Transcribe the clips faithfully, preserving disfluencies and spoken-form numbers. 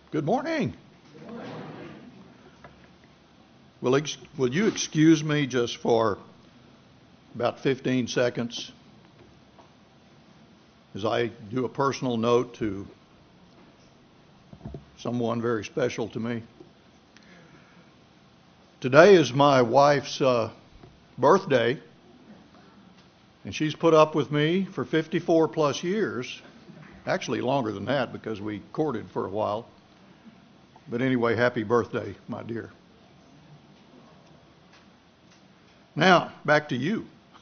Good morning. Will, ex- will you excuse me just for about fifteen seconds as I do a personal note to someone very special to me? Today is my wife's uh, birthday, and she's put up with me for fifty-four plus years. Actually longer than that because we courted for a while. But anyway, happy birthday, my dear. Now, back to you.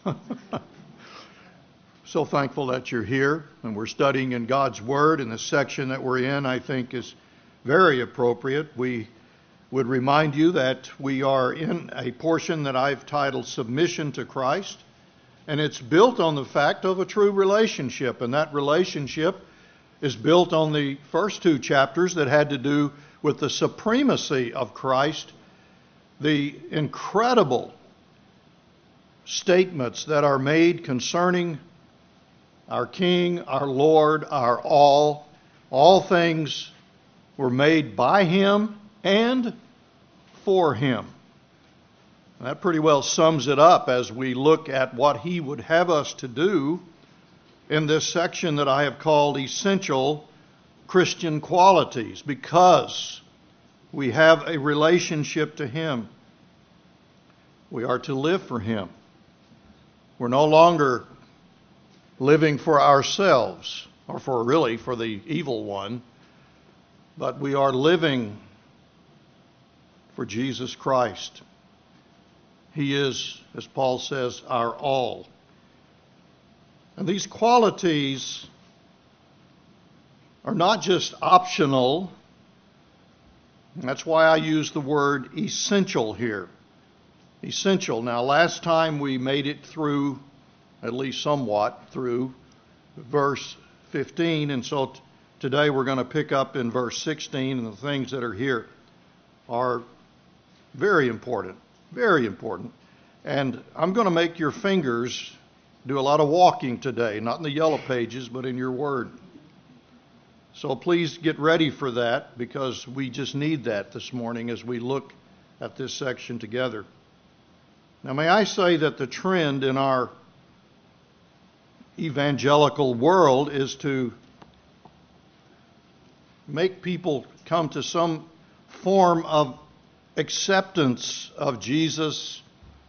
So thankful that you're here and we're studying in God's Word, and the section that we're in I think is very appropriate. We would remind you that we are in a portion that I've titled Submission to Christ, and it's built on the fact of a true relationship, and that relationship is built on the first two chapters that had to do with the supremacy of Christ, the incredible statements that are made concerning our King, our Lord, our all. All things were made by Him and for Him. That pretty well sums it up as we look at what He would have us to do in this section that I have called Essential Christian Qualities, because we have a relationship to Him. We are to live for Him. We're no longer living for ourselves, or for really for the evil one, but we are living for Jesus Christ. He is, as Paul says, our all. And these qualities are not just optional. That's why I use the word essential here. Essential. Now, last time we made it through, at least somewhat, through verse fifteen, and so t- today we're going to pick up in verse sixteen, and the things that are here are very important, very important. And I'm going to make your fingers do a lot of walking today, not in the yellow pages, but in your word. So please get ready for that, because we just need that this morning as we look at this section together. Now, may I say that the trend in our evangelical world is to make people come to some form of acceptance of Jesus,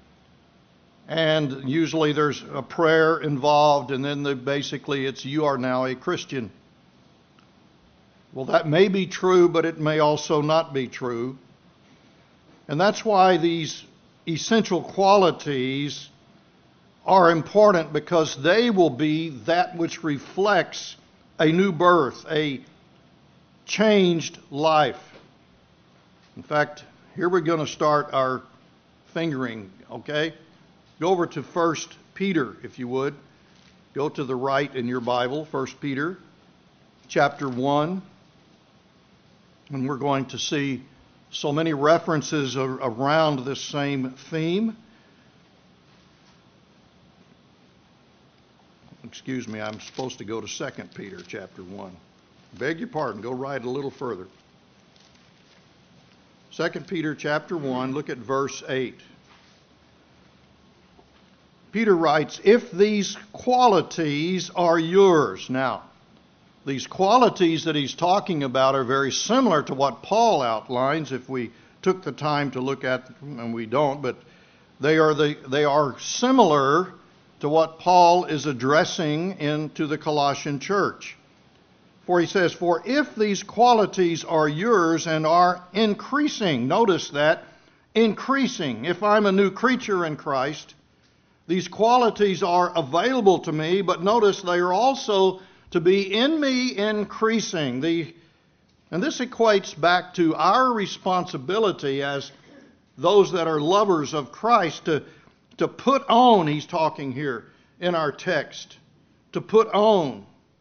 and usually there's a prayer involved, and then the, basically it's you are now a Christian. Well, that may be true, but it may also not be true. And that's why these essential qualities are important, because they will be that which reflects a new birth, a changed life. In fact, here we're going to start our fingering, okay? Go over to First Peter, if you would. Go to the right in your Bible, First Peter, chapter one. And we're going to see so many references around this same theme. Excuse me, I'm supposed to go to Second Peter chapter one. Beg your pardon, go right a little further. Second Peter chapter one, look at verse eight. Peter writes, if these qualities are yours. Now, these qualities that he's talking about are very similar to what Paul outlines if we took the time to look at them, and we don't, but they are the they are similar to what Paul is addressing into the Colossian church. For he says, for if these qualities are yours and are increasing, notice that, increasing. If I'm a new creature in Christ, these qualities are available to me, but notice they are also to be in me increasing. The, and this equates back to our responsibility as those that are lovers of Christ to, to put on, he's talking here in our text, to put on.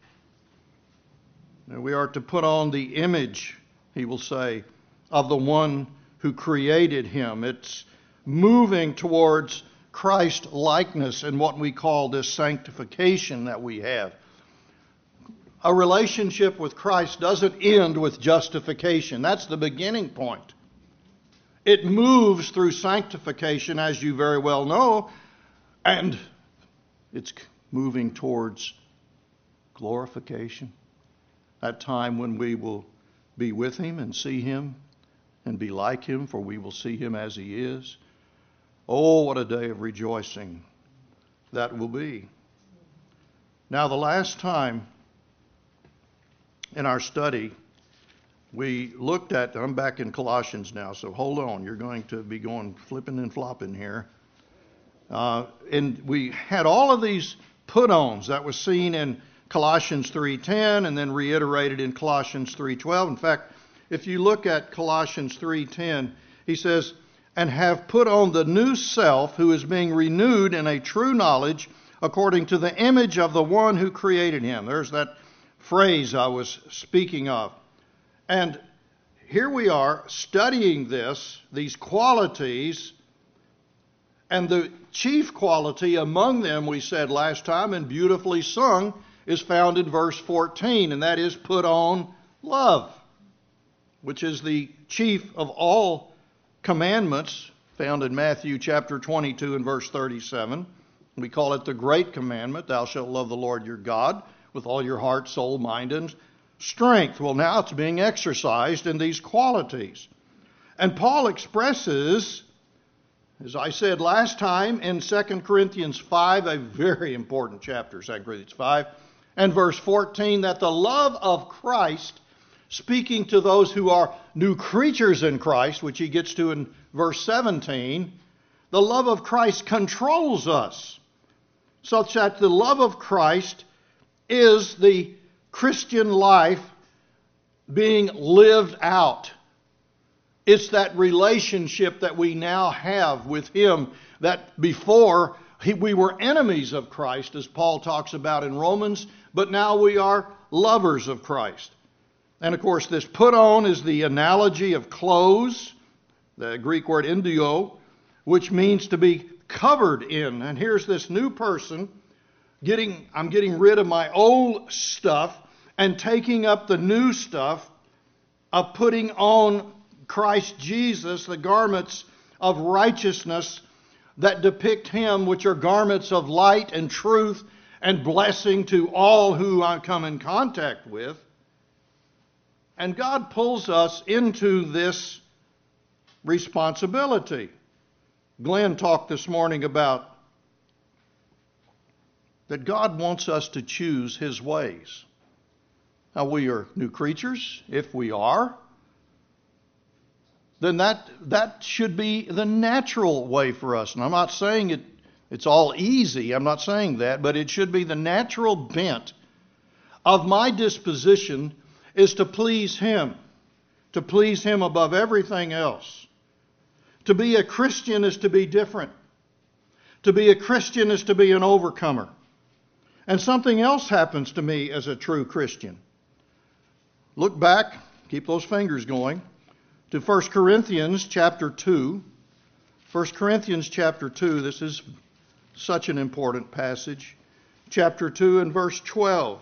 And we are to put on the image, he will say, of the one who created him. It's moving towards Christ likeness in what we call this sanctification that we have. a relationship with Christ doesn't end with justification. That's the beginning point. It moves through sanctification, as you very well know, and it's moving towards glorification. That time when we will be with Him and see Him and be like Him, for we will see Him as He is. Oh, what a day of rejoicing that will be. Now, the last time in our study, we looked at, I'm back in Colossians now, so hold on. You're going to be going flipping and flopping here. Uh, and we had all of these put-ons that was seen in Colossians three ten and then reiterated in Colossians three twelve. In fact, if you look at Colossians three ten, he says, and have put on the new self, who is being renewed in a true knowledge according to the image of the one who created him. There's that phrase I was speaking of. And here we are studying this, these qualities, and the chief quality among them, we said last time, and beautifully sung, is found in verse fourteen, and that is put on love, which is the chief of all commandments, found in Matthew chapter twenty-two and verse thirty-seven. We call it the great commandment, thou shalt love the Lord your God with all your heart, soul, mind, and strength. Well, now it's being exercised in these qualities. And Paul expresses, as I said last time, in Second Corinthians five, a very important chapter, Second Corinthians five, and verse fourteen, that the love of Christ, speaking to those who are new creatures in Christ, which he gets to in verse seventeen, the love of Christ controls us, such that the love of Christ is the Christian life being lived out. It's that relationship that we now have with Him that before he, we were enemies of Christ, as Paul talks about in Romans, but now we are lovers of Christ. And of course, this put on is the analogy of clothes, the Greek word endio, which means to be covered in. And here's this new person getting, I'm getting rid of my old stuff and taking up the new stuff of putting on Christ Jesus, the garments of righteousness that depict Him, which are garments of light and truth and blessing to all who I come in contact with. And God pulls us into this responsibility. Glenn talked this morning about that God wants us to choose His ways. Now, we are new creatures. If we are, then that that should be the natural way for us. And I'm not saying it it's all easy. I'm not saying that. But it should be the natural bent of my disposition is to please Him. To please Him above everything else. To be a Christian is to be different. To be a Christian is to be an overcomer. And something else happens to me as a true Christian. Look back, keep those fingers going, to First Corinthians chapter two. First Corinthians chapter two, this is such an important passage. Chapter two and verse twelve.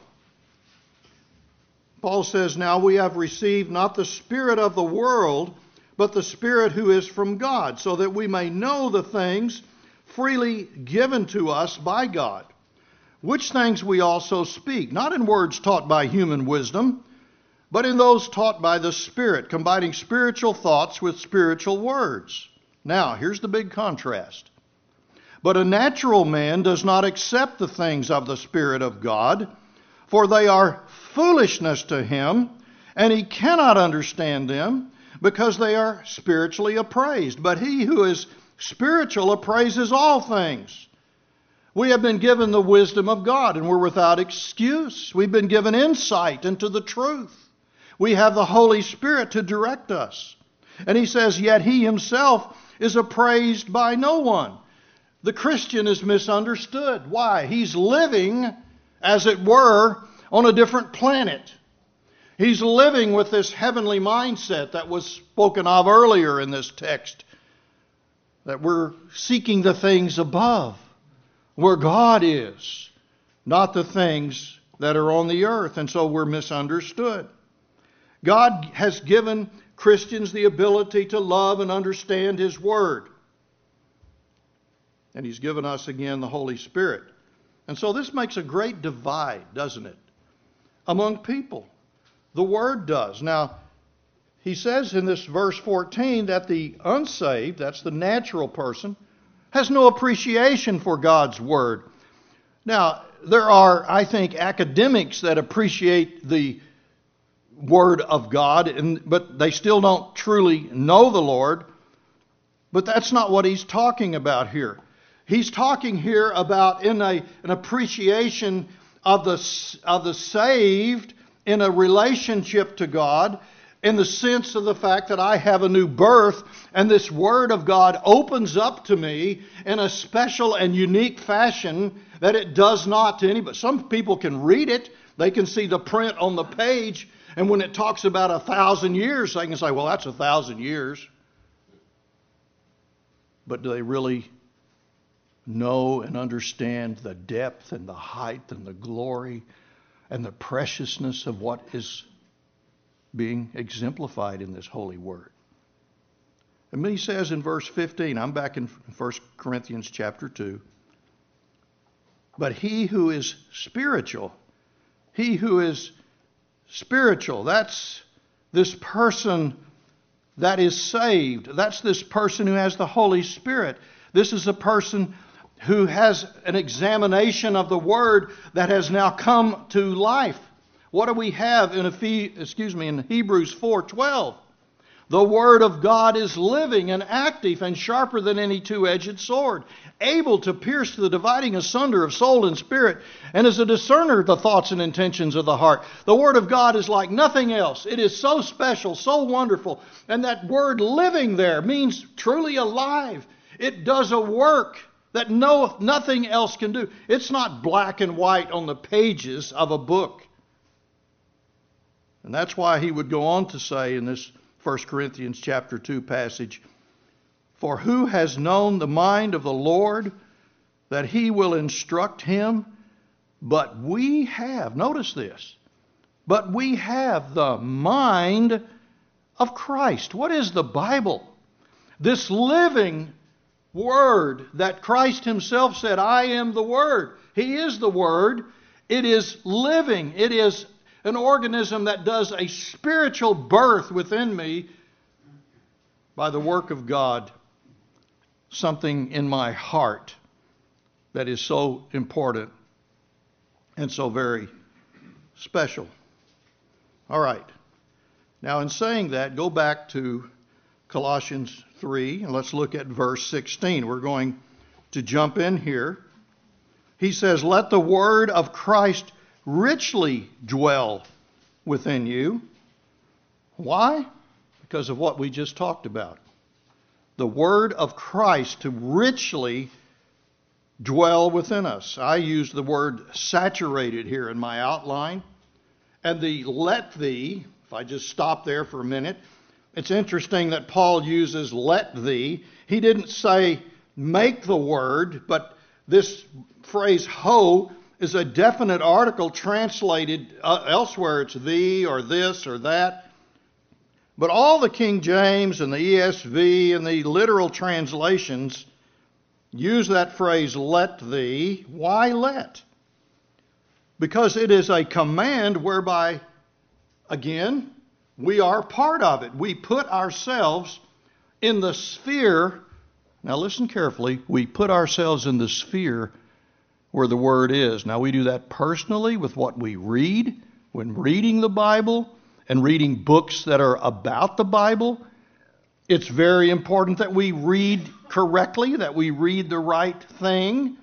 Paul says, now we have received not the spirit of the world, but the Spirit who is from God, so that we may know the things freely given to us by God, which things we also speak, not in words taught by human wisdom, but in those taught by the Spirit, combining spiritual thoughts with spiritual words. Now, here's the big contrast. But a natural man does not accept the things of the Spirit of God, for they are foolishness to him, and he cannot understand them, because they are spiritually appraised. But he who is spiritual appraises all things. We have been given the wisdom of God, and we're without excuse. We've been given insight into the truth. We have the Holy Spirit to direct us. And he says, yet he himself is appraised by no one. The Christian is misunderstood. Why? He's living, as it were, on a different planet. He's living with this heavenly mindset that was spoken of earlier in this text, that we're seeking the things above, where God is, not the things that are on the earth, and so we're misunderstood. God has given Christians the ability to love and understand His Word. And He's given us again the Holy Spirit. And so this makes a great divide, doesn't it, among people. The Word does. Now, he says in this verse fourteen that the unsaved, that's the natural person, has no appreciation for God's Word. Now, there are, I think, academics that appreciate the Word of God, and, but they still don't truly know the Lord. But that's not what he's talking about here. He's talking here about in a, an appreciation of the, of the saved in a relationship to God, in the sense of the fact that I have a new birth, and this Word of God opens up to me in a special and unique fashion that it does not to anybody. Some people can read it, they can see the print on the page, and when it talks about a thousand years, they can say, well, that's a thousand years. But do they really know and understand the depth and the height and the glory and the preciousness of what is being exemplified in this holy word? And then he says in verse fifteen, I'm back in First Corinthians chapter two, but he who is spiritual, he who is spiritual, that's this person that is saved. That's this person who has the Holy Spirit. This is a person who has an examination of the Word that has now come to life. What do we have in Ephes- excuse me in Hebrews four twelve? The Word of God is living and active and sharper than any two-edged sword, able to pierce to the dividing asunder of soul and spirit, and is a discerner of the thoughts and intentions of the heart. The Word of God is like nothing else. It is so special, so wonderful. And that word living there means truly alive. It does a work that no nothing else can do. It's not black and white on the pages of a book. And that's why he would go on to say in this First Corinthians chapter two passage, for who has known the mind of the Lord that he will instruct him? But we have, notice this, but we have the mind of Christ. What is the Bible? This living Word that Christ Himself said, I am the Word. He is the Word. It is living. It is an organism that does a spiritual birth within me by the work of God. Something in my heart that is so important and so very special. All right. Now, in saying that, go back to Colossians three, and let's look at verse sixteen. We're going to jump in here. He says, let the word of Christ richly dwell within you. Why? Because of what we just talked about. The word of Christ to richly dwell within us. I use the word saturated here in my outline. And the let thee, if I just stop there for a minute, it's interesting that Paul uses let thee. He didn't say make the word, but this phrase ho is a definite article translated uh, elsewhere. It's thee or this or that. But all the King James and the E S V and the literal translations use that phrase let thee. Why let? Because it is a command whereby, again, we are part of it. We put ourselves in the sphere. Now listen carefully. We put ourselves in the sphere where the Word is. Now we do that personally with what we read when reading the Bible and reading books that are about the Bible. It's very important that we read correctly, that we read the right thing.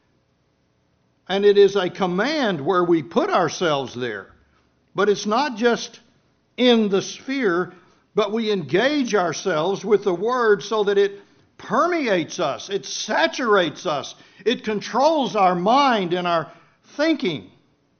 And it is a command where we put ourselves there. But it's not just in the sphere, but we engage ourselves with the Word so that it permeates us, it saturates us, it controls our mind and our thinking.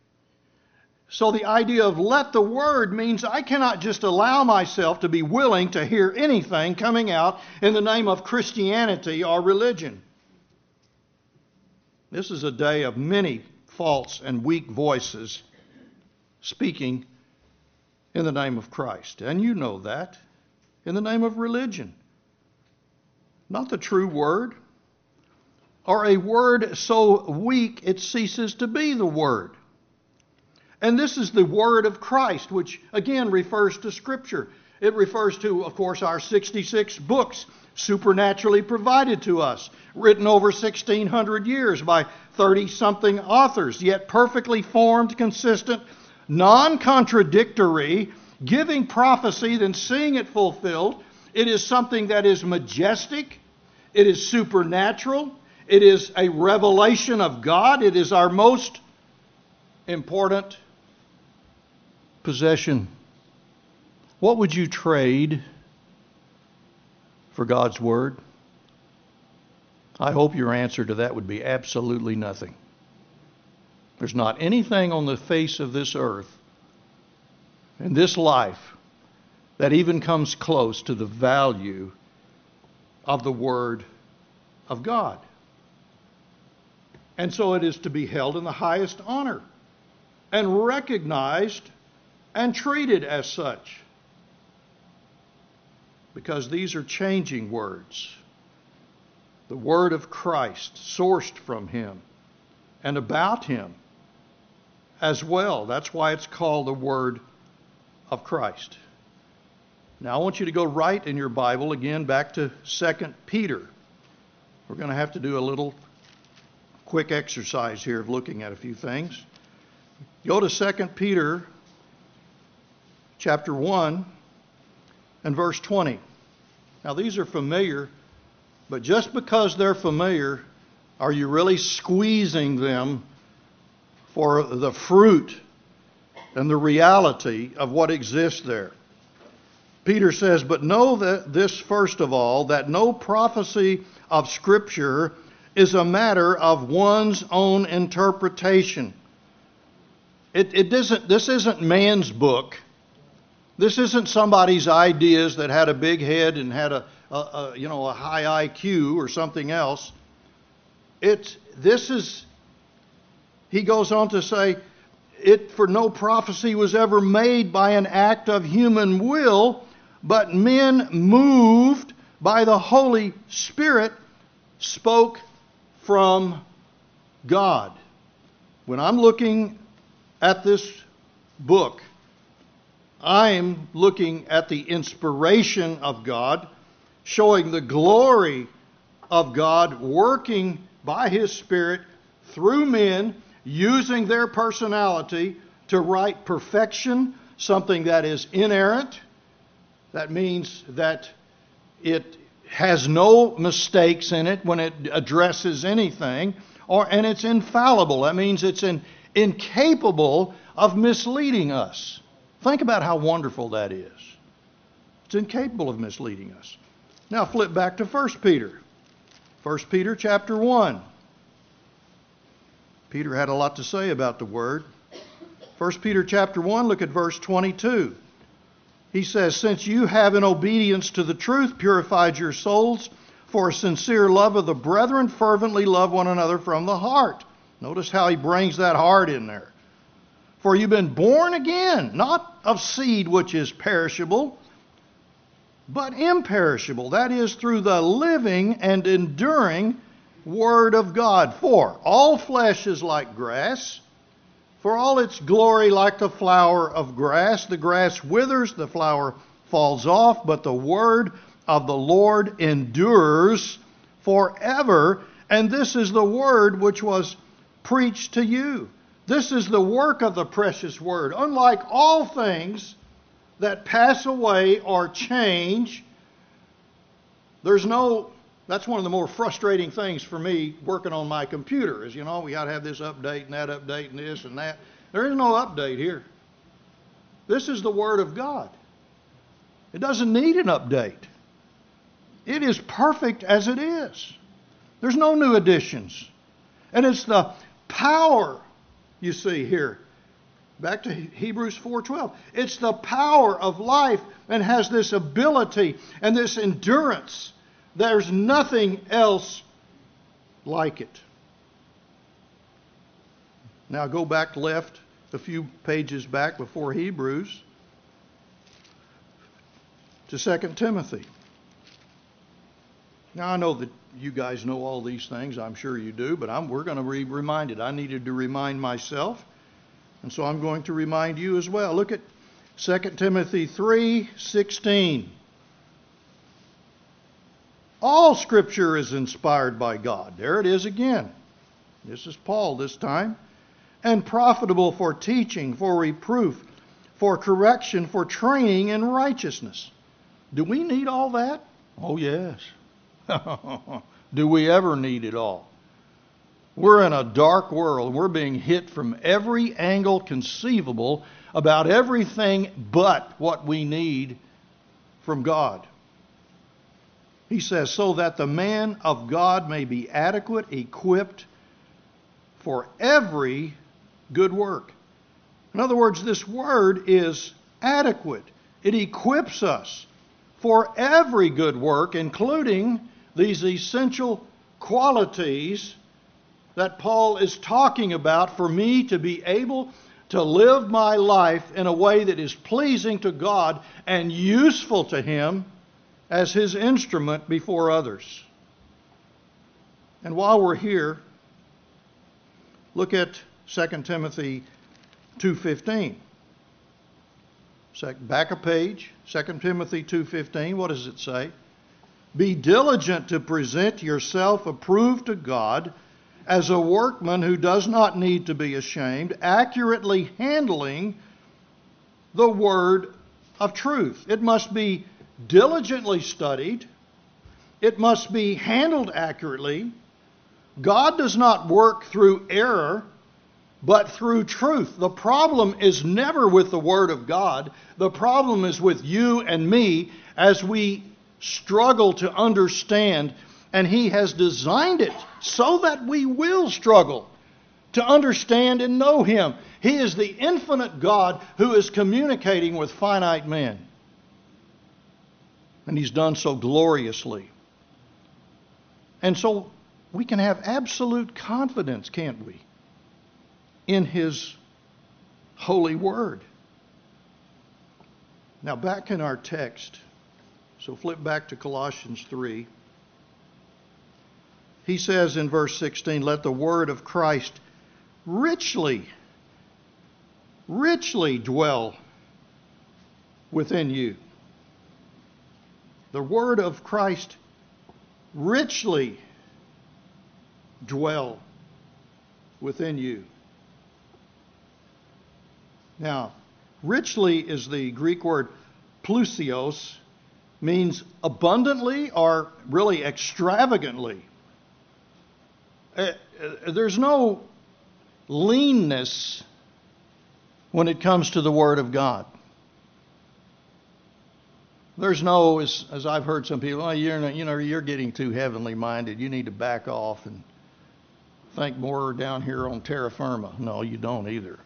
So the idea of let the Word means I cannot just allow myself to be willing to hear anything coming out in the name of Christianity or religion. This is a day of many false and weak voices speaking in the name of Christ. And you know that. In the name of religion. Not the true word. Or a word so weak it ceases to be the word. And this is the word of Christ, which again refers to Scripture. It refers to, of course, our sixty-six books supernaturally provided to us, written over sixteen hundred years by thirty-something authors, yet perfectly formed, consistent, non-contradictory, giving prophecy, then seeing it fulfilled. It is something that is majestic. It is supernatural. It is a revelation of God. It is our most important possession. What would you trade for God's Word? I hope your answer to that would be absolutely nothing. There's not anything on the face of this earth, in this life, that even comes close to the value of the Word of God. And so it is to be held in the highest honor and recognized and treated as such. Because these are changing words. The Word of Christ, sourced from Him and about Him as well. That's why it's called the Word of Christ. Now I want you to go right in your Bible again back to Second Peter. We're going to have to do a little quick exercise here of looking at a few things. Go to Second Peter chapter one and verse twenty. Now these are familiar, but just because they're familiar, are you really squeezing them for the fruit and the reality of what exists there? Peter says, "But know that this first of all, that no prophecy of Scripture is a matter of one's own interpretation." It, it isn't, this isn't man's book. This isn't somebody's ideas that had a big head and had a, a, a you know a high I Q or something else. It's this is. He goes on to say, "It for no prophecy was ever made by an act of human will, but men moved by the Holy Spirit spoke from God." When I'm looking at this book, I'm looking at the inspiration of God, showing the glory of God working by His Spirit through men, using their personality to write perfection, something that is inerrant. That means that it has no mistakes in it when it addresses anything, or and it's infallible. That means it's in, incapable of misleading us. Think about how wonderful that is. It's incapable of misleading us. Now flip back to First Peter. First Peter chapter one. Peter had a lot to say about the Word. First Peter chapter one, look at verse twenty-two. He says, "Since you have in obedience to the truth purified your souls for a sincere love of the brethren, fervently love one another from the heart." Notice how he brings that heart in there. "For you've been born again, not of seed which is perishable, but imperishable. That is, through the living and enduring Word of God. For all flesh is like grass, for all its glory like the flower of grass. The grass withers, the flower falls off, but the word of the Lord endures forever. And this is the word which was preached to you." This is the work of the precious Word. Unlike all things that pass away or change, there's no, that's one of the more frustrating things for me working on my computer is, you know, we got to have this update and that update and this and that. There is no update here. This is the Word of God. It doesn't need an update. It is perfect as it is. There's no new additions. And it's the power, you see here, back to Hebrews four twelve. It's the power of life and has this ability and this endurance. There's nothing else like it. Now go back left a few pages back before Hebrews to Second Timothy. Now I know that you guys know all these things. I'm sure you do, but I'm, we're going to be reminded. I needed to remind myself, and so I'm going to remind you as well. Look at Second Timothy three sixteen. All Scripture is inspired by God. There it is again. This is Paul this time. And profitable for teaching, for reproof, for correction, for training in righteousness. Do we need all that? Oh, yes. Do we ever need it all? We're in a dark world. We're being hit from every angle conceivable about everything but what we need from God. He says, so that the man of God may be adequate, equipped for every good work. In other words, this word is adequate. It equips us for every good work, including these essential qualities that Paul is talking about for me to be able to live my life in a way that is pleasing to God and useful to Him as His instrument before others. And while we're here, look at Second Timothy two fifteen. Back a page, Second Timothy two fifteen. What does it say? Be diligent to present yourself approved to God as a workman who does not need to be ashamed, accurately handling the word of truth. It must be diligently studied. It must be handled accurately. God does not work through error, but through truth. The problem is never with the Word of God. The problem is with you and me as we struggle to understand, and He has designed it so that we will struggle to understand and know Him. He is the infinite God who is communicating with finite men. And He's done so gloriously. And so we can have absolute confidence, can't we, in His holy word. Now back in our text, so flip back to Colossians three. He says in verse sixteen, let the word of Christ richly, richly dwell within you. The word of Christ richly dwell within you. Now, richly is the Greek word plusios, means abundantly or really extravagantly. Uh, uh, there's no leanness when it comes to the Word of God. There's no, as, as I've heard some people, oh, you're not, you know, you're getting too heavenly minded. You need to back off and think more down here on terra firma. No, you don't either.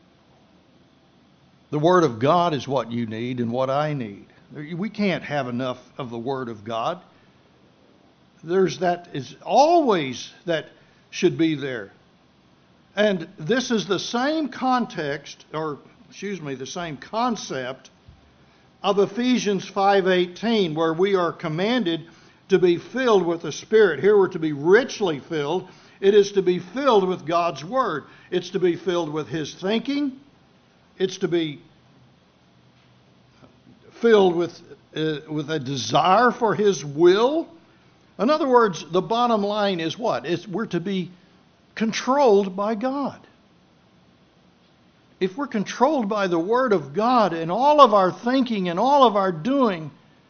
The Word of God is what you need and what I need. We can't have enough of the Word of God. There's that is always that should be there. And this is the same context, or excuse me, the same concept of Ephesians five eighteen, where we are commanded to be filled with the Spirit. Here we're to be richly filled. It is to be filled with God's Word. It's to be filled with His thinking. It's to be filled with, uh, with a desire for His will. In other words, the bottom line is what? It's, we're to be controlled by God. If we're controlled by the Word of God in all of our thinking and all of our doing,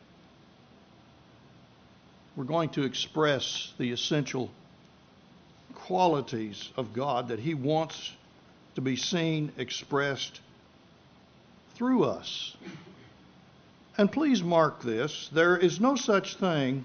we're going to express the essential qualities of God that He wants to be seen, expressed through us. And please mark this, there is no such thing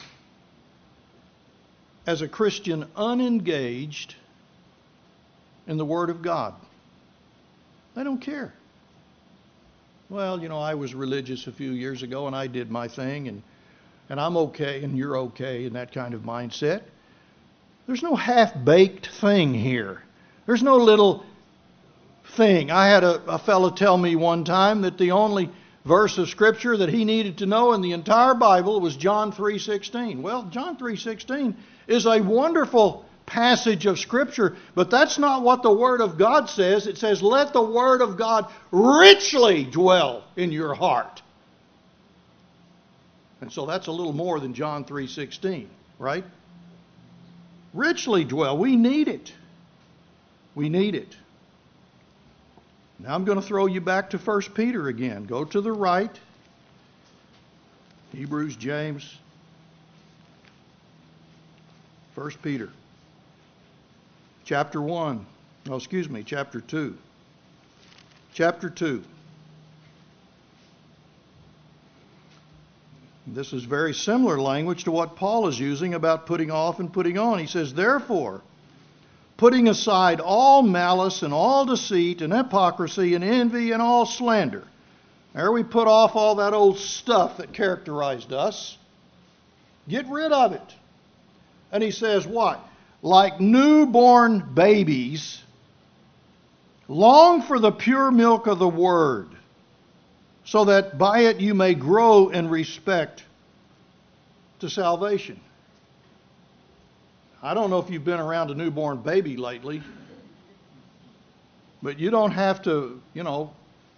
as a Christian unengaged in the Word of God. They don't care. Well, you know, I was religious a few years ago and I did my thing and, and I'm okay and you're okay and that kind of mindset. There's no half-baked thing here. There's no little thing. I had a, a fellow tell me one time that the only verse of Scripture that he needed to know in the entire Bible was John three sixteen. Well, John three sixteen is a wonderful passage of Scripture, but that's not what the Word of God says. It says, let the Word of God richly dwell in your heart. And so that's a little more than John three sixteen, right? Richly dwell. We need it. We need it. Now I'm going to throw you back to First Peter again. Go to the right. Hebrews, James. First Peter. Chapter one. Oh, excuse me, chapter two. Chapter two. This is very similar language to what Paul is using about putting off and putting on. He says, therefore, putting aside all malice and all deceit and hypocrisy and envy and all slander. There we put off all that old stuff that characterized us. Get rid of it. And he says what? Like newborn babies, long for the pure milk of the Word, so that by it you may grow in respect to salvation. I don't know if you've been around a newborn baby lately, but you don't have to, you know,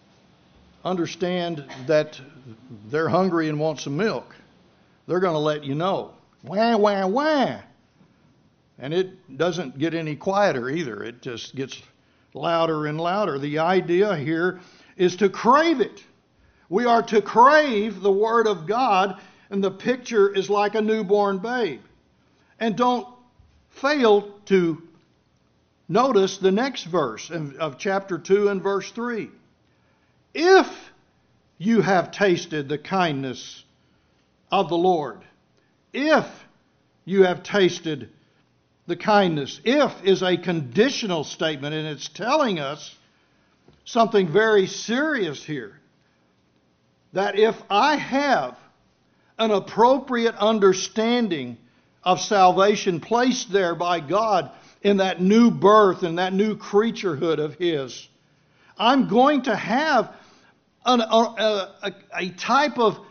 understand that they're hungry and want some milk. They're going to let you know. Wah, wah, wah. And it doesn't get any quieter either. It just gets louder and louder. The idea here is to crave it. We are to crave the Word of God, and the picture is like a newborn babe. And don't fail to notice the next verse of chapter two and verse three. If you have tasted the kindness of the Lord, if you have tasted the kindness, if is a conditional statement, and it's telling us something very serious here. That if I have an appropriate understanding of salvation placed there by God in that new birth and that new creaturehood of His, I'm going to have an, a, a, a type of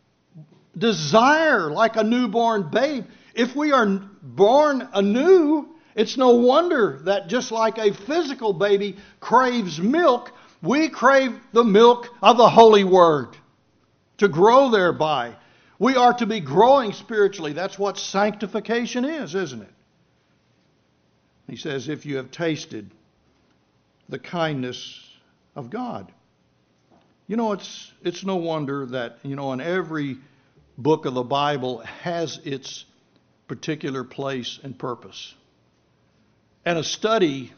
desire like a newborn babe. If we are born anew, it's no wonder that just like a physical baby craves milk, we crave the milk of the Holy Word to grow thereby. We are to be growing spiritually. That's what sanctification is, isn't it? He says, if you have tasted the kindness of God. You know, it's it's no wonder that, you know, in every book of the Bible has its particular place and purpose. And a study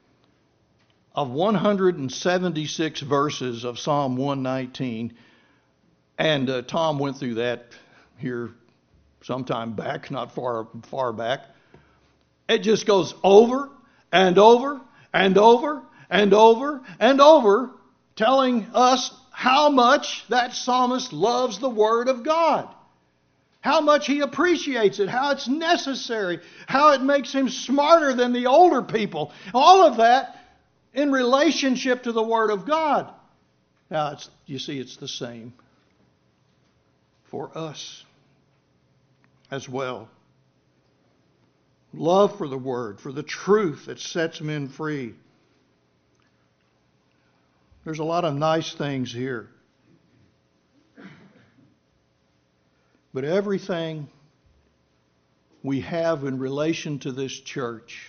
of one hundred seventy-six verses of Psalm one nineteen, and uh, Tom went through that here sometime back, not far far back. It just goes over and over and over and over and over, telling us how much that psalmist loves the Word of God. How much he appreciates it, how it's necessary, how it makes him smarter than the older people. All of that in relationship to the Word of God. Now, it's, you see, it's the same for us as well. Love for the Word, for the truth that sets men free. There's a lot of nice things here. But everything we have in relation to this church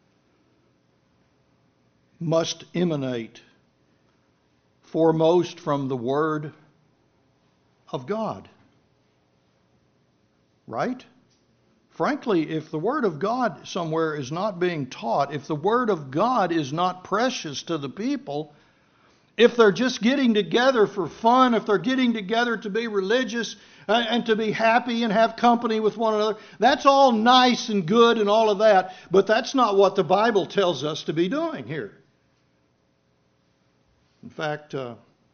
must emanate foremost from the Word of God. Right? Frankly, if the Word of God somewhere is not being taught, if the Word of God is not precious to the people, if they're just getting together for fun, if they're getting together to be religious and to be happy and have company with one another, that's all nice and good and all of that, but that's not what the Bible tells us to be doing here. In fact, uh,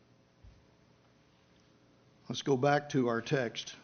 let's go back to our text.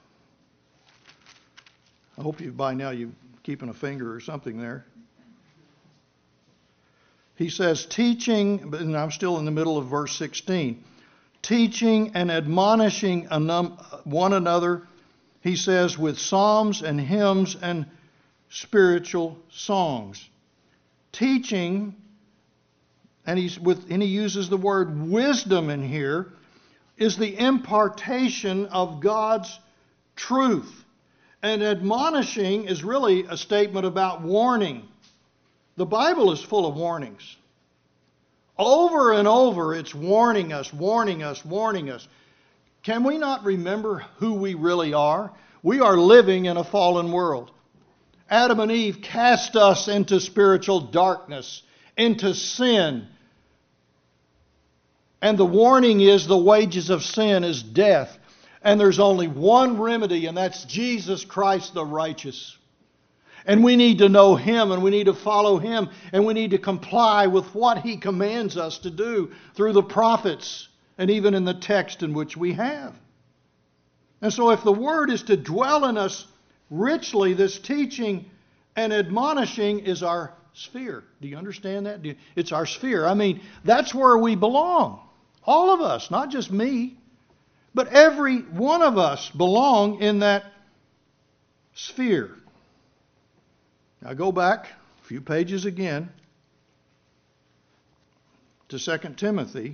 I hope you by now you're keeping a finger or something there. He says, teaching, and I'm still in the middle of verse sixteen, teaching and admonishing one another, he says, with psalms and hymns and spiritual songs. Teaching, and, he's with, and he uses the word wisdom in here, is the impartation of God's truth. And admonishing is really a statement about warning. The Bible is full of warnings. Over and over, it's warning us, warning us, warning us. Can we not remember who we really are? We are living in a fallen world. Adam and Eve cast us into spiritual darkness, into sin. And the warning is the wages of sin is death. And there's only one remedy, and that's Jesus Christ the righteous. And we need to know Him, and we need to follow Him, and we need to comply with what He commands us to do through the prophets, and even in the text in which we have. And so if the Word is to dwell in us richly, this teaching and admonishing is our sphere. Do you understand that? Do you, it's our sphere. I mean, that's where we belong. All of us, not just me. But every one of us belong in that sphere. Now go back a few pages again to Second Timothy.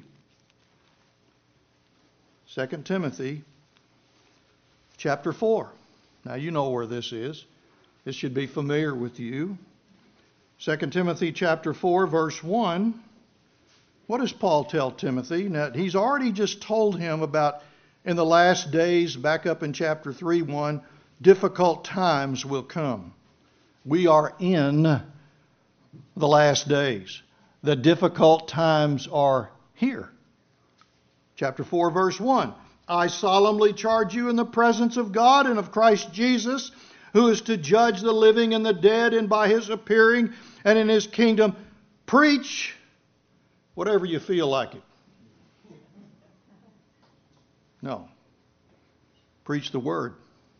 Second Timothy chapter four. Now you know where this is. This should be familiar with you. Second Timothy chapter four, verse one. What does Paul tell Timothy? Now he's already just told him about in the last days, back up in chapter three, one, difficult times will come. We are in the last days. The difficult times are here. Chapter four, verse one. I solemnly charge you in the presence of God and of Christ Jesus, who is to judge the living and the dead, and by His appearing and in His kingdom, preach whatever you feel like it. No. Preach the Word.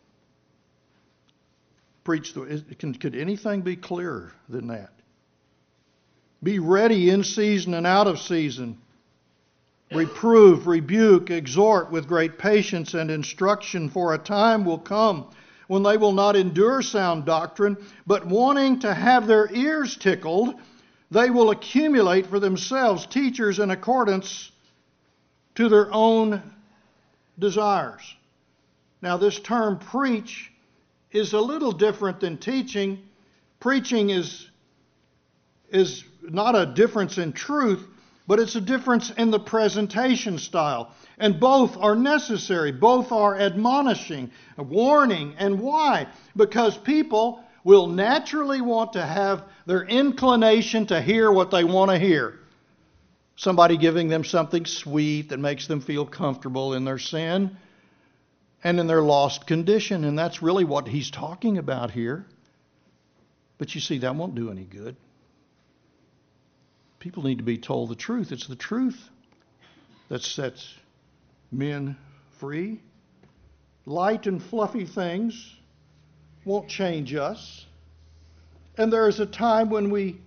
Preach the. Can, could anything be clearer than that? Be ready in season and out of season. Reprove, rebuke, exhort with great patience and instruction, for a time will come when they will not endure sound doctrine, but wanting to have their ears tickled, they will accumulate for themselves teachers in accordance to their own desires. Now this term preach is a little different than teaching. Preaching is, is not a difference in truth, but it's a difference in the presentation style. And both are necessary. Both are admonishing, warning. And why? Because people will naturally want to have their inclination to hear what they want to hear. Somebody giving them something sweet that makes them feel comfortable in their sin and in their lost condition. And that's really what he's talking about here. But you see, that won't do any good. People need to be told the truth. It's the truth that sets men free. Light and fluffy things won't change us. And there is a time when we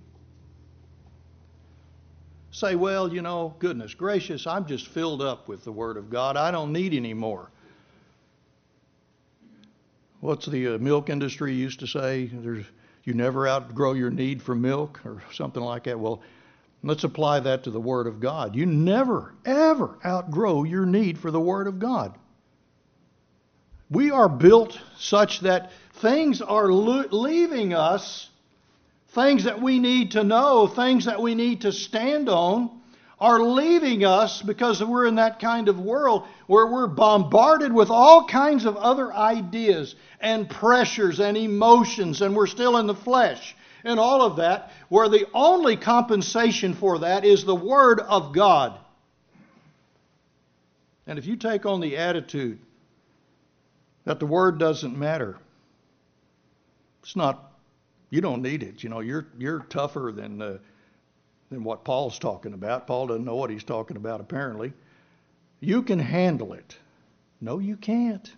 say, well, you know, goodness gracious, I'm just filled up with the Word of God. I don't need any more. What's the uh, milk industry used to say? There's, you never outgrow your need for milk or something like that. Well, let's apply that to the Word of God. You never, ever outgrow your need for the Word of God. We are built such that things are lo- leaving us, things that we need to know, things that we need to stand on, are leaving us because we're in that kind of world where we're bombarded with all kinds of other ideas and pressures and emotions, and we're still in the flesh and all of that, where the only compensation for that is the Word of God. And if you take on the attitude that the Word doesn't matter, it's not, you don't need it. You know, you're you're tougher than uh, than what Paul's talking about. Paul doesn't know what he's talking about, apparently. You can handle it. No, you can't.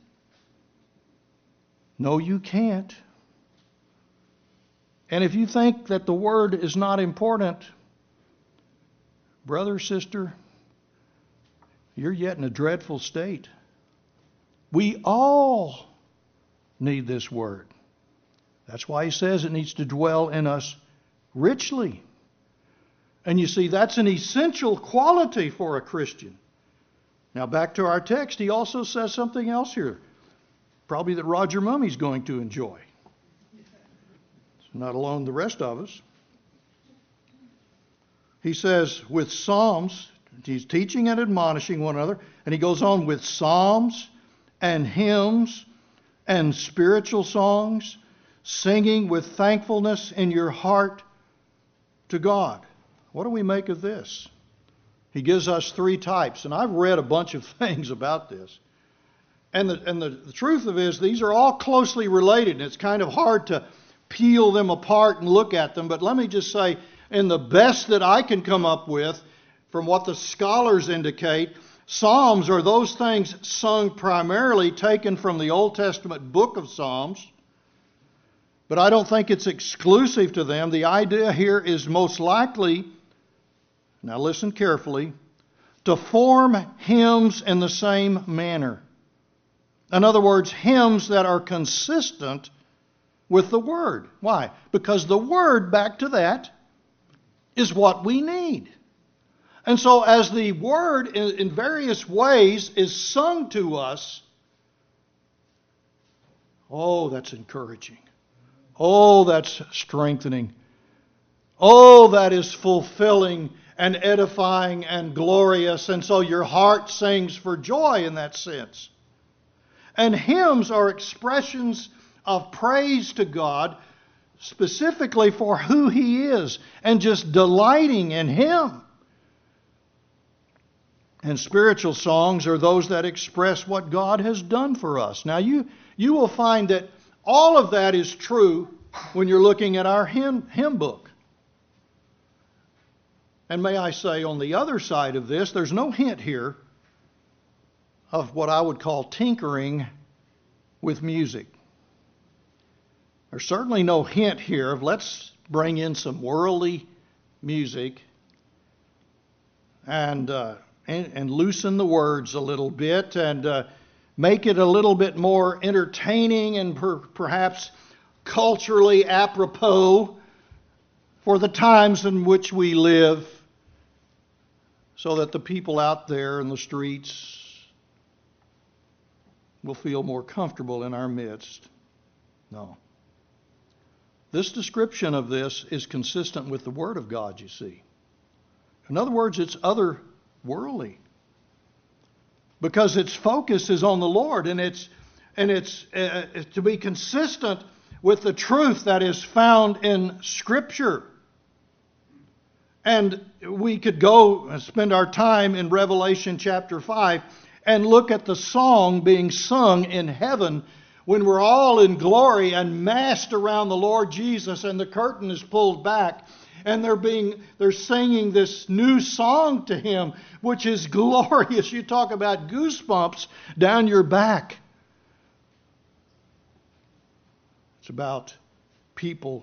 No, you can't. And if you think that the Word is not important, brother, sister, you're yet in a dreadful state. We all need this word. That's why he says it needs to dwell in us richly. And you see, that's an essential quality for a Christian. Now back to our text, he also says something else here, probably that Roger Mummy's going to enjoy. Not alone the rest of us. He says with psalms, he's teaching and admonishing one another, and he goes on with psalms and hymns and spiritual songs, singing with thankfulness in your heart to God. What do we make of this? He gives us three types, and I've read a bunch of things about this. And the, and the, the truth of it is, these are all closely related, and it's kind of hard to peel them apart and look at them. But let me just say, in the best that I can come up with, from what the scholars indicate, Psalms are those things sung primarily taken from the Old Testament book of Psalms. But I don't think it's exclusive to them. The idea here is most likely, now listen carefully, to form hymns in the same manner. In other words, hymns that are consistent with the Word. Why? Because the Word, back to that, is what we need. And so as the Word in various ways is sung to us, oh, that's encouraging. Oh, that's strengthening. Oh, that is fulfilling and edifying and glorious. And so your heart sings for joy in that sense. And hymns are expressions of praise to God, specifically for who He is, and just delighting in Him. And spiritual songs are those that express what God has done for us. Now you, you will find that all of that is true when you're looking at our hymn, hymn book. And may I say, on the other side of this, there's no hint here of what I would call tinkering with music. There's certainly no hint here of let's bring in some worldly music and uh, and, and loosen the words a little bit and uh, make it a little bit more entertaining and per, perhaps culturally apropos for the times in which we live, so that the people out there in the streets will feel more comfortable in our midst. No. This description of this is consistent with the Word of God, you see. In other words, it's otherworldly, because its focus is on the Lord, and it's and it's uh, to be consistent with the truth that is found in Scripture. And we could go and spend our time in Revelation chapter five and look at the song being sung in heaven when we're all in glory and massed around the Lord Jesus, and the curtain is pulled back, and they're being they're singing this new song to Him, which is glorious. You talk about goosebumps down your back. It's about people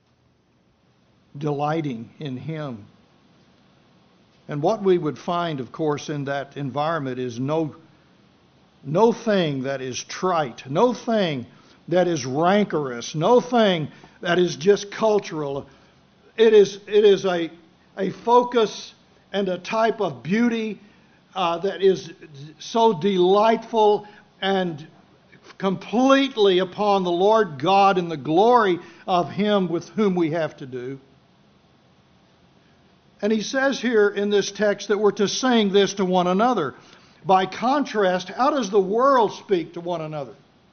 delighting in Him. And what we would find, of course, in that environment is no No thing that is trite, no thing that is rancorous, no thing that is just cultural. It is, it is a, a focus and a type of beauty uh, that is so delightful and completely upon the Lord God and the glory of Him with whom we have to do. And he says here in this text that we're to sing this to one another. By contrast, how does the world speak to one another?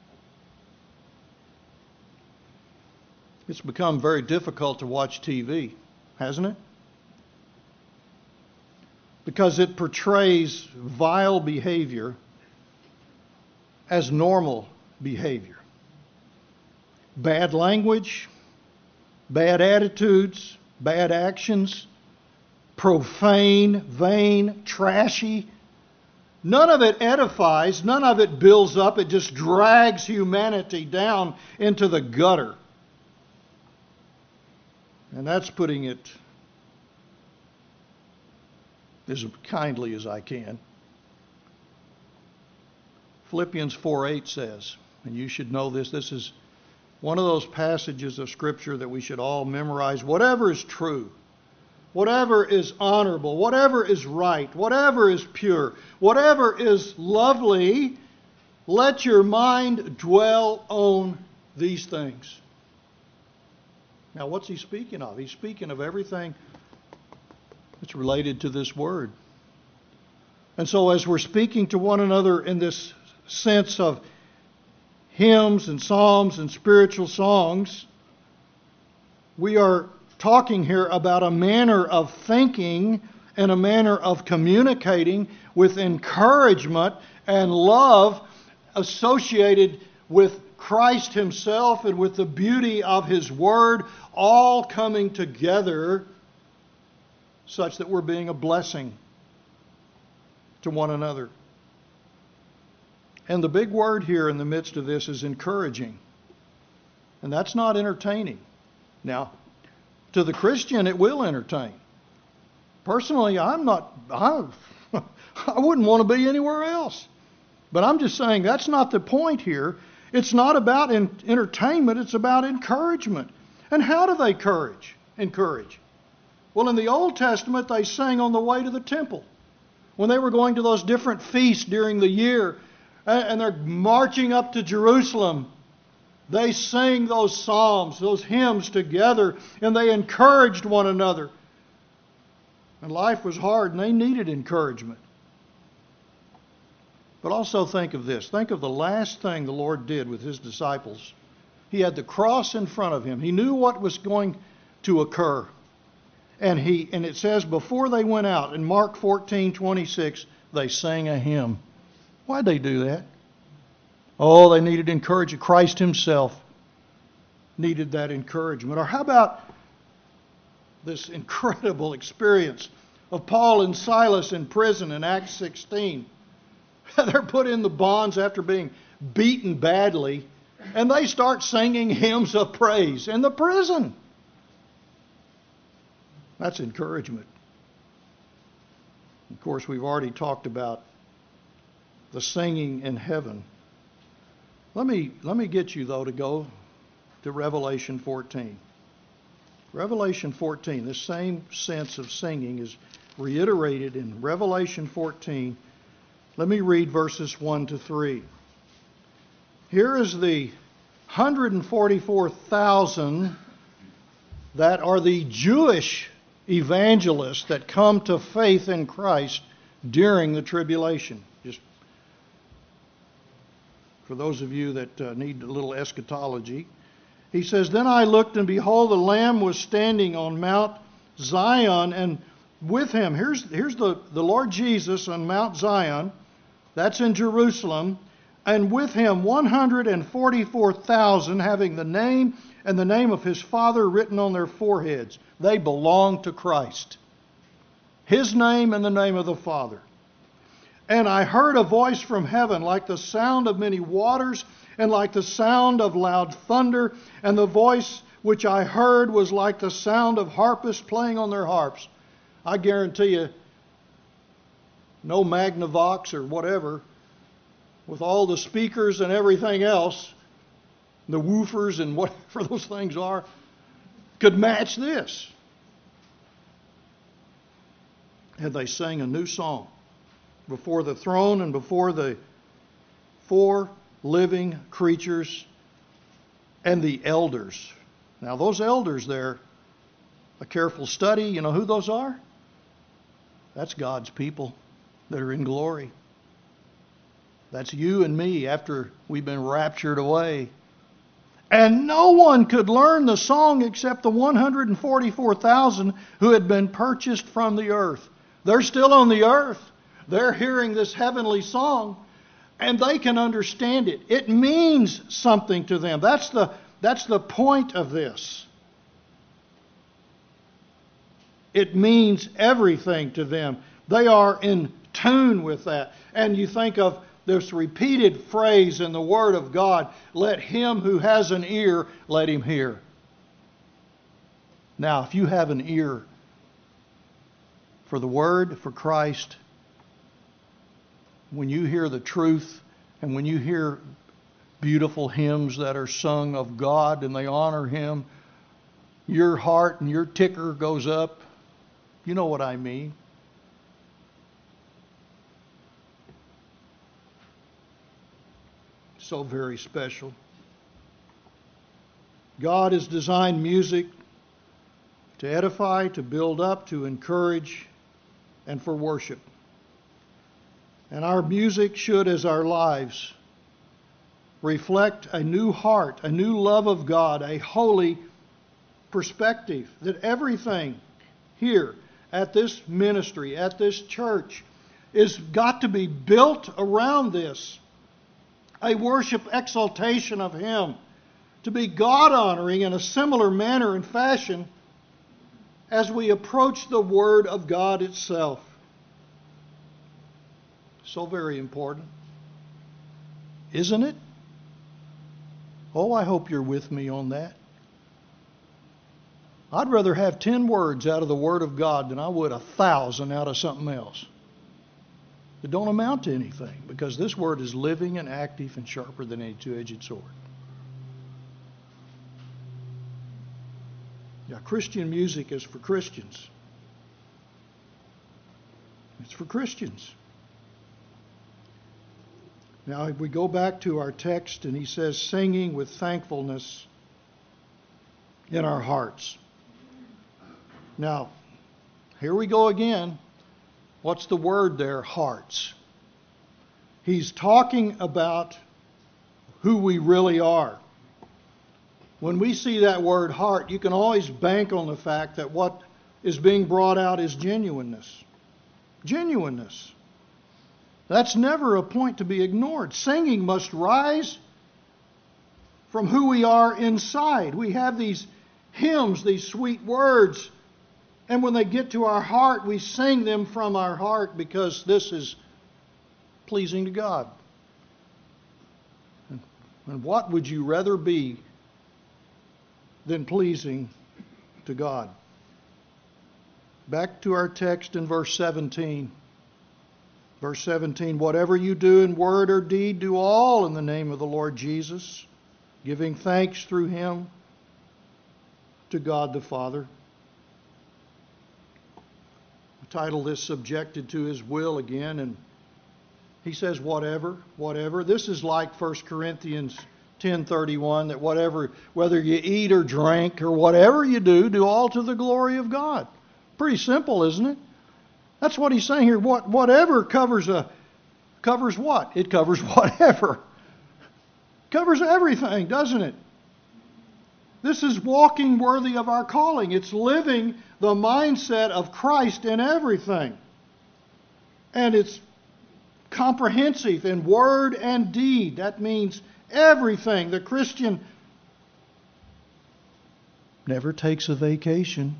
It's become very difficult to watch T V, hasn't it? Because it portrays vile behavior as normal behavior. Bad language, bad attitudes, bad actions, profane, vain, trashy. None of it edifies, none of it builds up, it just drags humanity down into the gutter. And that's putting it as kindly as I can. Philippians four eight says, and you should know this, this is one of those passages of Scripture that we should all memorize. Whatever is true, whatever is honorable, whatever is right, whatever is pure, whatever is lovely, let your mind dwell on these things. Now, what's he speaking of? He's speaking of everything that's related to this word. And so as we're speaking to one another in this sense of hymns and psalms and spiritual songs, we are talking here about a manner of thinking and a manner of communicating with encouragement and love associated with Christ Himself and with the beauty of His Word, all coming together such that we're being a blessing to one another. And the big word here in the midst of this is encouraging. And that's not entertaining. Now, to the Christian, it will entertain. Personally, I'm not, I, I wouldn't want to be anywhere else. But I'm just saying that's not the point here. It's not about in, entertainment, it's about encouragement. And how do they encourage? Encourage. Well, in the Old Testament, they sang on the way to the temple. When they were going to those different feasts during the year, and they're marching up to Jerusalem, they sang those psalms, those hymns together, and they encouraged one another. And life was hard, and they needed encouragement. But also think of this. Think of the last thing the Lord did with His disciples. He had the cross in front of Him. He knew what was going to occur. And he and it says before they went out, in Mark fourteen twenty-six, they sang a hymn. Why'd they do that? Oh, they needed encouragement. Christ Himself needed that encouragement. Or how about this incredible experience of Paul and Silas in prison in Acts sixteen? They're put in the bonds after being beaten badly, and they start singing hymns of praise in the prison. That's encouragement. Of course, we've already talked about the singing in heaven. Let me, let me get you, though, to go to Revelation fourteen. Revelation fourteen, this same sense of singing is reiterated in Revelation fourteen. Let me read verses one to three. Here is the one hundred forty-four thousand that are the Jewish evangelists that come to faith in Christ during the tribulation. Just for those of you that uh, need a little eschatology. He says, Then I looked, and behold, the Lamb was standing on Mount Zion, and with Him, here's, here's the, the Lord Jesus on Mount Zion. That's in Jerusalem. And with Him one hundred forty-four thousand, having the name and the name of His Father written on their foreheads. They belong to Christ. His name and the name of the Father. And I heard a voice from heaven like the sound of many waters and like the sound of loud thunder. And the voice which I heard was like the sound of harpists playing on their harps. I guarantee you, no Magnavox or whatever, with all the speakers and everything else, the woofers and whatever those things are, could match this. And they sang a new song before the throne and before the four living creatures and the elders. Now those elders there, a careful study, you know who those are? That's God's people that are in glory. That's you and me after we've been raptured away. And no one could learn the song except the one hundred forty-four thousand who had been purchased from the earth. They're still on the earth. They're hearing this heavenly song, and they can understand it. It means something to them. That's the, that's the point of this. It means everything to them. They are in tune with that. And you think of this repeated phrase in the Word of God, let him who has an ear, let him hear. Now, if you have an ear, for the Word, for Christ, when you hear the truth and when you hear beautiful hymns that are sung of God and they honor Him, your heart and your ticker goes up. You know what I mean. So very special. God has designed music to edify, to build up, to encourage, and for worship. And our music should, as our lives, reflect a new heart, a new love of God, a holy perspective, that everything here at this ministry, at this church, is got to be built around this. A worship exaltation of Him, to be God-honoring in a similar manner and fashion as we approach the Word of God itself. So very important, isn't it? Oh, I hope you're with me on that. I'd rather have ten words out of the Word of God than I would a thousand out of something else. It don't amount to anything, because this Word is living and active and sharper than any two-edged sword. Yeah, Christian music is for Christians. It's for Christians. Now, if we go back to our text, and he says, singing with thankfulness in our hearts. Now, here we go again. What's the word there? Hearts. He's talking about who we really are. When we see that word heart, you can always bank on the fact that what is being brought out is genuineness. Genuineness. That's never a point to be ignored. Singing must rise from who we are inside. We have these hymns, these sweet words, and when they get to our heart, we sing them from our heart, because this is pleasing to God. And what would you rather be than pleasing to God? Back to our text in verse seventeen. Verse seventeen, whatever you do in word or deed, do all in the name of the Lord Jesus, giving thanks through Him to God the Father. I title this Subjected to His Will again, and he says whatever, whatever. This is like First Corinthians ten thirty-one, that whatever, whether you eat or drink or whatever you do, do all to the glory of God. Pretty simple, isn't it? That's what he's saying here. What, whatever covers a covers what? It covers whatever. Covers everything, doesn't it? This is walking worthy of our calling. It's living the mindset of Christ in everything. And it's comprehensive in word and deed. That means everything. The Christian never takes a vacation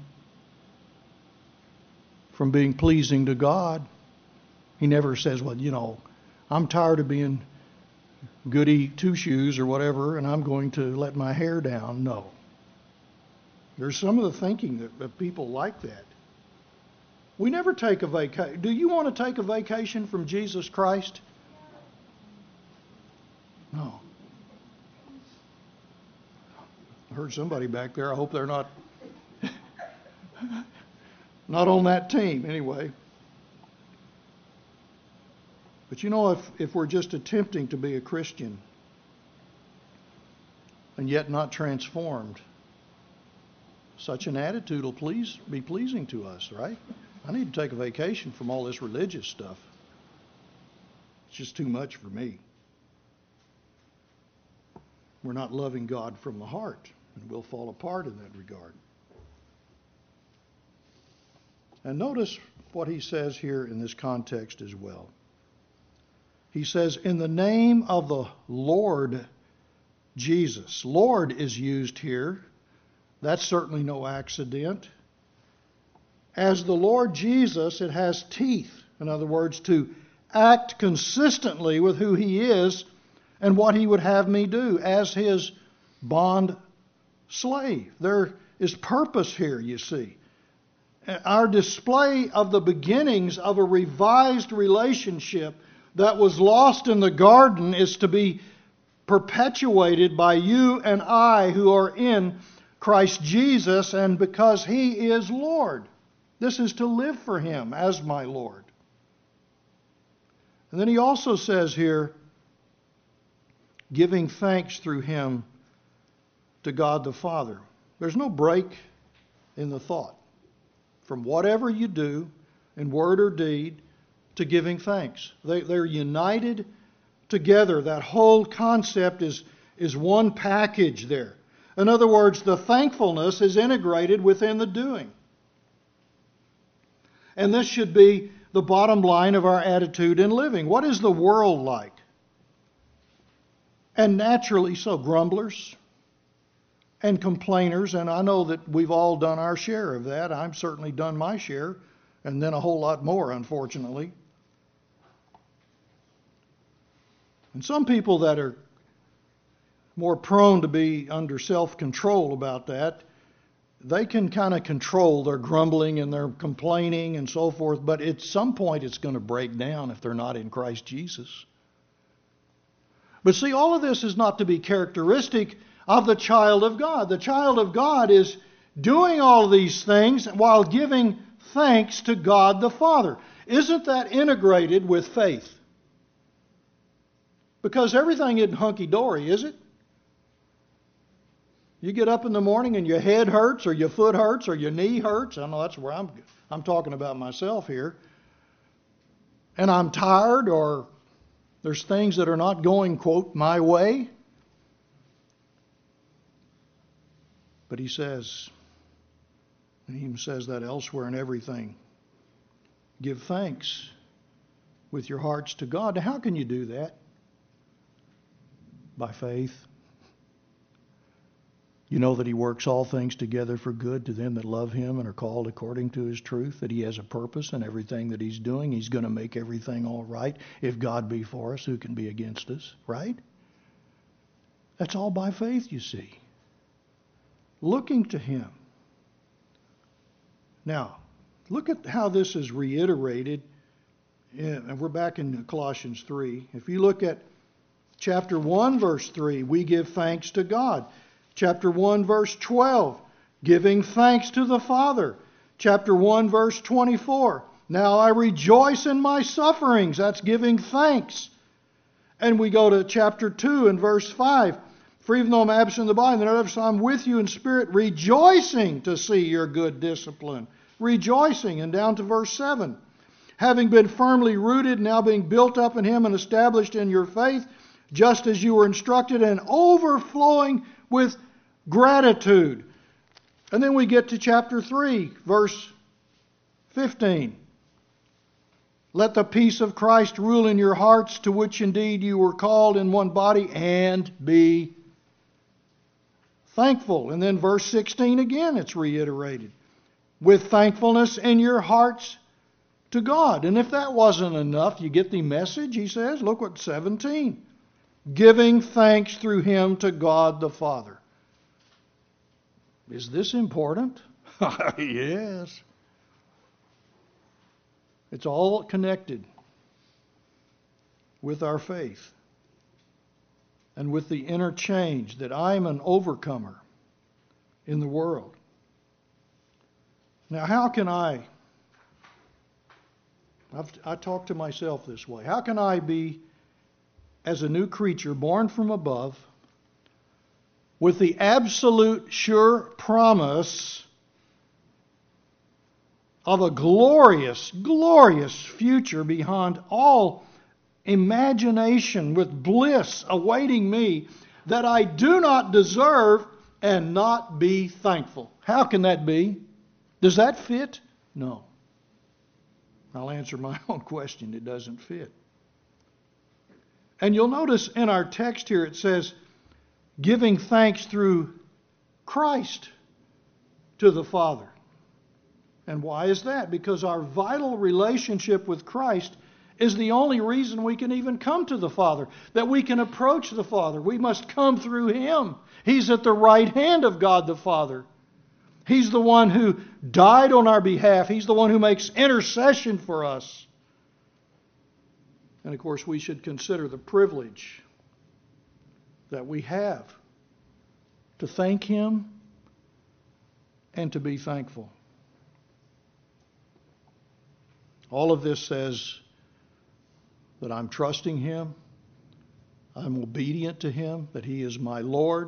from being pleasing to God. He never says, well, you know, I'm tired of being goody two-shoes or whatever, and I'm going to let my hair down. No. There's some of the thinking that, that people like that. We never take a vacation. Do you want to take a vacation from Jesus Christ? No. I heard somebody back there. I hope they're not not on that team anyway. But you know, if, if we're just attempting to be a Christian and yet not transformed, such an attitude will please, be pleasing to us, right? I need to take a vacation from all this religious stuff. It's just too much for me. We're not loving God from the heart, and we'll fall apart in that regard. And notice what he says here in this context as well. He says, in the name of the Lord Jesus. Lord is used here. That's certainly no accident. As the Lord Jesus, it has teeth. In other words, to act consistently with who He is and what He would have me do as His bond slave. There is purpose here, you see. our display of the beginnings of a revised relationship that was lost in the garden is to be perpetuated by you and I who are in Christ Jesus, and because He is Lord. This is to live for Him as my Lord. And then he also says here, giving thanks through Him to God the Father. There's no break in the thought. From whatever you do, in word or deed, to giving thanks. They, they're united together. That whole concept is, is one package there. In other words, the thankfulness is integrated within the doing. And this should be the bottom line of our attitude in living. What is the world like? And naturally so, grumblers and complainers, and I know that we've all done our share of that. I've certainly done my share, and then a whole lot more, unfortunately. And some people that are more prone to be under self-control about that, they can kind of control their grumbling and their complaining and so forth, but at some point it's going to break down if they're not in Christ Jesus. But see, all of this is not to be characteristic of the child of God. The child of God is doing all of these things while giving thanks to God the Father. Isn't that integrated with faith? Because everything isn't hunky-dory, is it? You get up in the morning and your head hurts, or your foot hurts, or your knee hurts. I know that's where I'm, I'm talking about myself here. And I'm tired, or there's things that are not going, quote, my way. But he says, and he even says that elsewhere in everything, give thanks with your hearts to God. Now, how can you do that? By faith. You know that He works all things together for good to them that love Him and are called according to His truth, that He has a purpose in everything that He's doing. He's going to make everything all right. If God be for us, who can be against us, right? That's all by faith, you see. Looking to Him. Now, look at how this is reiterated. And we're back in Colossians three. If you look at chapter one, verse three, we give thanks to God. Chapter one, verse twelve, giving thanks to the Father. Chapter one, verse twenty-four, now I rejoice in my sufferings. That's giving thanks. And we go to chapter two and verse five, for even though I'm absent in the body, nevertheless I'm with you in spirit, rejoicing to see your good discipline. Rejoicing. And down to verse seven, having been firmly rooted, now being built up in Him and established in your faith, just as you were instructed, and overflowing with gratitude. And then we get to chapter three, verse fifteen. Let the peace of Christ rule in your hearts, to which indeed you were called in one body, and be thankful. And then verse sixteen again, it's reiterated. With thankfulness in your hearts to God. And if that wasn't enough, you get the message, he says. Look what seventeen. Giving thanks through Him to God the Father. Is this important? Yes. It's all connected with our faith and with the interchange that I'm an overcomer in the world. Now, how can I, I've, I talk to myself this way, how can I be, as a new creature born from above, with the absolute sure promise of a glorious, glorious future beyond all imagination, with bliss awaiting me that I do not deserve, and not be thankful? How can that be? Does that fit? No. I'll answer my own question. It doesn't fit. And you'll notice in our text here it says, giving thanks through Christ to the Father. And why is that? Because our vital relationship with Christ is the only reason we can even come to the Father, that we can approach the Father. We must come through Him. He's at the right hand of God the Father. He's the one who died on our behalf. He's the one who makes intercession for us. And of course, we should consider the privilege that we have to thank Him and to be thankful. All of this says that I'm trusting Him, I'm obedient to Him, that He is my Lord.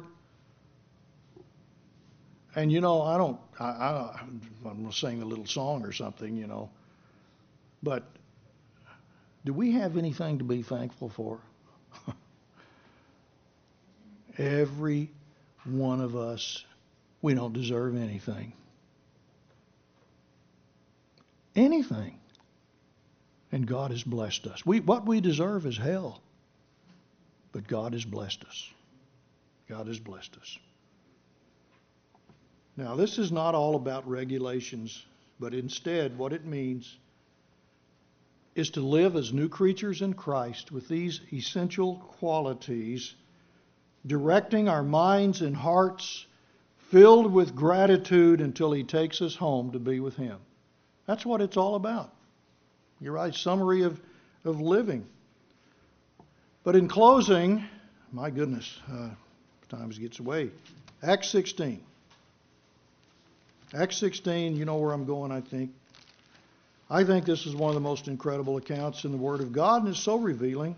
And you know, I don't, I, I, I'm going to sing a little song or something, you know, but do we have anything to be thankful for? Every one of us, we don't deserve anything. Anything. And God has blessed us. We, what we deserve is hell. But God has blessed us. God has blessed us. Now, this is not all about regulations, but instead what it means is to live as new creatures in Christ with these essential qualities, directing our minds and hearts filled with gratitude until He takes us home to be with Him. That's what it's all about. You're right, summary of, of living. But in closing, my goodness, uh, time gets away. Acts sixteen. Acts sixteen, you know where I'm going, I think. I think this is one of the most incredible accounts in the Word of God, and it's so revealing.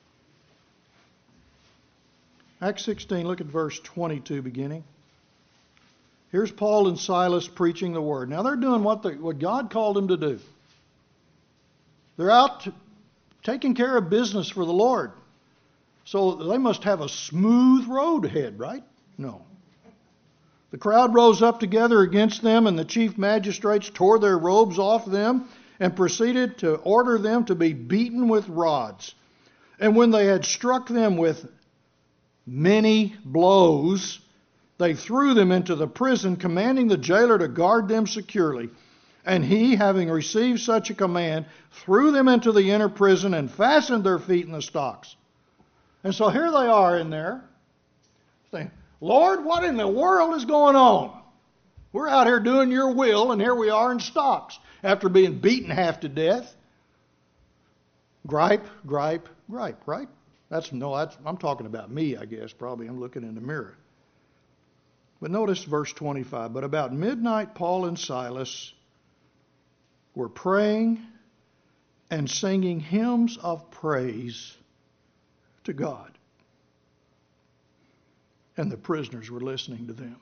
Acts sixteen, look at verse twenty-two beginning. Here's Paul and Silas preaching the Word. Now they're doing what, the, what God called them to do. They're out to, taking care of business for the Lord. So they must have a smooth road ahead, right? No. The crowd rose up together against them, and the chief magistrates tore their robes off them and proceeded to order them to be beaten with rods. And when they had struck them with many blows, they threw them into the prison, commanding the jailer to guard them securely. And he, having received such a command, threw them into the inner prison and fastened their feet in the stocks. And so here they are in there, saying, Lord, what in the world is going on? We're out here doing your will, and here we are in stocks after being beaten half to death. Gripe, gripe, gripe, right? That's no, that's, I'm talking about me, I guess. Probably I'm looking in the mirror. But notice verse twenty-five. But about midnight, Paul and Silas were praying and singing hymns of praise to God. And the prisoners were listening to them.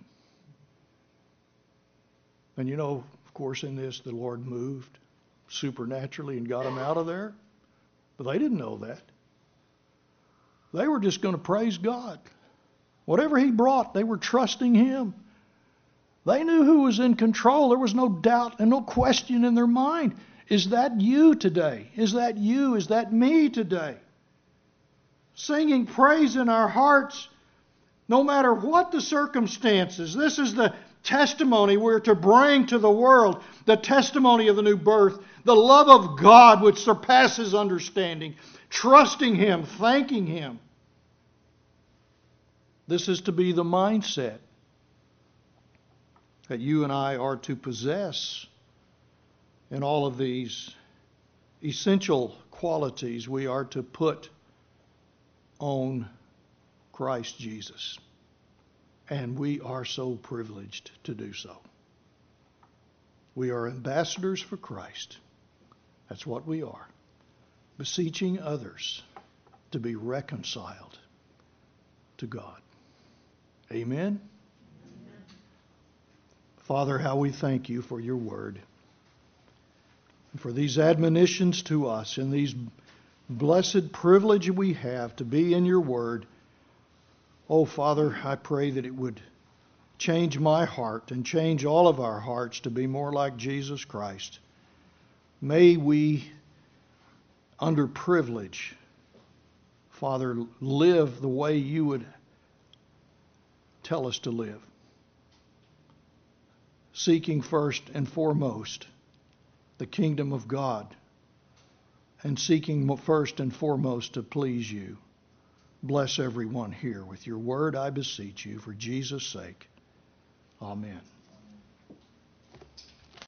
And you know, of course, in this, the Lord moved supernaturally and got them out of there. But they didn't know that. They were just going to praise God. Whatever He brought, they were trusting Him. They knew who was in control. There was no doubt and no question in their mind. Is that you today? Is that you? Is that me today? Singing praise in our hearts, no matter what the circumstances. This is the testimony we're to bring to the world. The testimony of the new birth. The love of God which surpasses understanding. Trusting Him, thanking Him. This is to be the mindset that you and I are to possess in all of these essential qualities we are to put on Christ Jesus. And we are so privileged to do so. We are ambassadors for Christ. That's what we are. Beseeching others to be reconciled to God. Amen? Father, how we thank You for Your word. And for these admonitions to us and these blessed privilege we have to be in Your word. Oh, Father, I pray that it would change my heart and change all of our hearts to be more like Jesus Christ. May we, under privilege, Father, live the way You would tell us to live. Seeking first and foremost the kingdom of God and seeking first and foremost to please You. Bless everyone here with Your word, I beseech You, for Jesus' sake. Amen.